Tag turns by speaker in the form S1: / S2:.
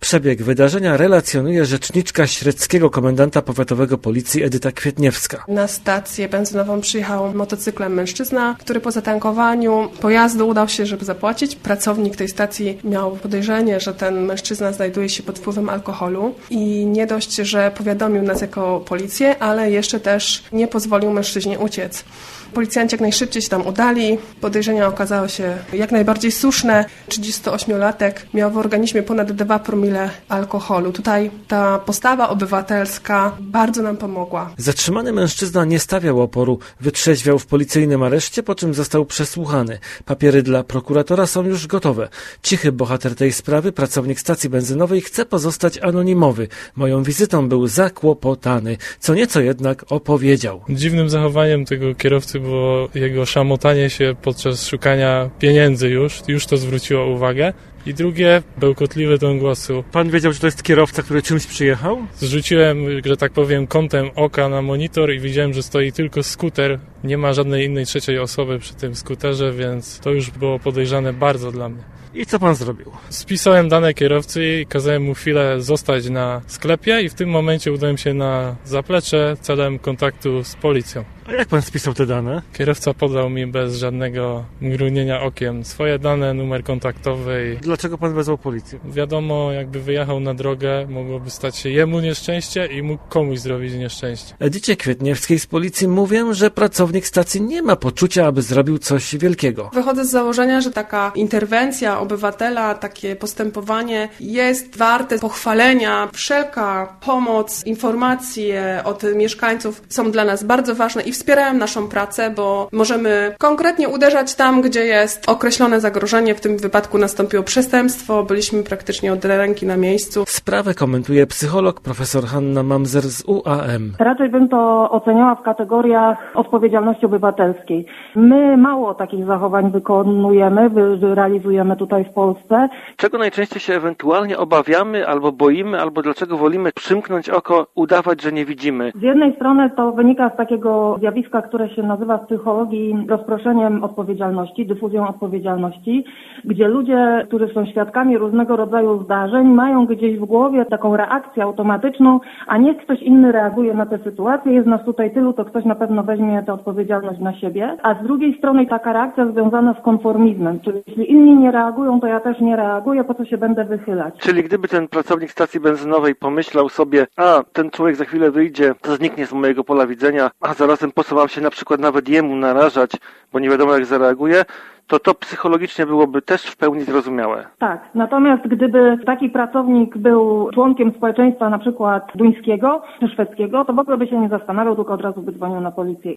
S1: Przebieg wydarzenia relacjonuje rzeczniczka średzkiego komendanta powiatowego policji Edyta Kwietniewska.
S2: Na stację benzynową przyjechał motocyklem mężczyzna, który po zatankowaniu pojazdu udał się, żeby zapłacić. Pracownik tej stacji miał podejrzenie, że ten mężczyzna znajduje się pod wpływem alkoholu i nie dość, że powiadomił nas jako policję, ale jeszcze też nie pozwolił mężczyźnie uciec. Policjanci jak najszybciej się tam udali. Podejrzenia okazały się jak najbardziej słuszne. 38-latek miał w organizmie ponad 2 promile alkoholu. Tutaj ta postawa obywatelska bardzo nam pomogła.
S1: Zatrzymany mężczyzna nie stawiał oporu, wytrzeźwiał w policyjnym areszcie, po czym został przesłuchany. Papiery dla prokuratora są już gotowe. Cichy bohater tej sprawy, pracownik stacji benzynowej, chce pozostać anonimowy. Moją wizytą był zakłopotany. Co nieco jednak opowiedział.
S3: Dziwnym zachowaniem tego kierowcy było jego szamotanie się podczas szukania pieniędzy już to zwróciło uwagę. I drugie, bełkotliwy ton głosu.
S1: Pan wiedział, że to jest kierowca, który czymś przyjechał?
S3: Zrzuciłem, że tak powiem, kątem oka na monitor i widziałem, że stoi tylko skuter. Nie ma żadnej innej trzeciej osoby przy tym skuterze, więc to już było podejrzane bardzo dla mnie.
S1: I co pan zrobił?
S3: Spisałem dane kierowcy i kazałem mu chwilę zostać na sklepie i w tym momencie udałem się na zaplecze celem kontaktu z policją.
S1: A jak pan spisał te dane?
S3: Kierowca podał mi bez żadnego mrugnięcia okiem swoje dane, numer kontaktowy.
S1: Dlaczego pan wezwał policję?
S3: Wiadomo, jakby wyjechał na drogę, mogłoby stać się jemu nieszczęście i mógł komuś zrobić nieszczęście.
S1: Edycie Kwietniewskiej z policji mówię, że pracownik stacji nie ma poczucia, aby zrobił coś wielkiego.
S2: Wychodzę z założenia, że taka interwencja obywatela, takie postępowanie jest warte pochwalenia. Wszelka pomoc, informacje od mieszkańców są dla nas bardzo ważne i wspierają naszą pracę, bo możemy konkretnie uderzać tam, gdzie jest określone zagrożenie. W tym wypadku nastąpiło przestępstwo. Byliśmy praktycznie od ręki na miejscu.
S1: Sprawę komentuje psycholog profesor Hanna Mamzer z UAM.
S4: Raczej bym to oceniała w kategoriach odpowiedzialności obywatelskiej. My mało takich zachowań wykonujemy, realizujemy tutaj w Polsce.
S1: Czego najczęściej się ewentualnie obawiamy, albo boimy, albo dlaczego wolimy przymknąć oko, udawać, że nie widzimy?
S4: Z jednej strony to wynika z takiego zjawiska, które się nazywa w psychologii rozproszeniem odpowiedzialności, dyfuzją odpowiedzialności, gdzie ludzie, którzy są świadkami różnego rodzaju zdarzeń, mają gdzieś w głowie taką reakcję automatyczną, a niech ktoś inny reaguje na tę sytuację, jest nas tutaj tylu, to ktoś na pewno weźmie tę odpowiedzialność na siebie. A z drugiej strony taka reakcja związana z konformizmem, czyli jeśli inni nie reagują, to ja też nie reaguję, po co się będę wychylać.
S1: Czyli gdyby ten pracownik stacji benzynowej pomyślał sobie, ten człowiek za chwilę wyjdzie, to zniknie z mojego pola widzenia, a zarazem po co mam się na przykład nawet jemu narażać, bo nie wiadomo jak zareaguje, to psychologicznie byłoby też w pełni zrozumiałe.
S4: Tak, natomiast gdyby taki pracownik był członkiem społeczeństwa na przykład duńskiego czy szwedzkiego, to w ogóle by się nie zastanawiał, tylko od razu by dzwonił na policję.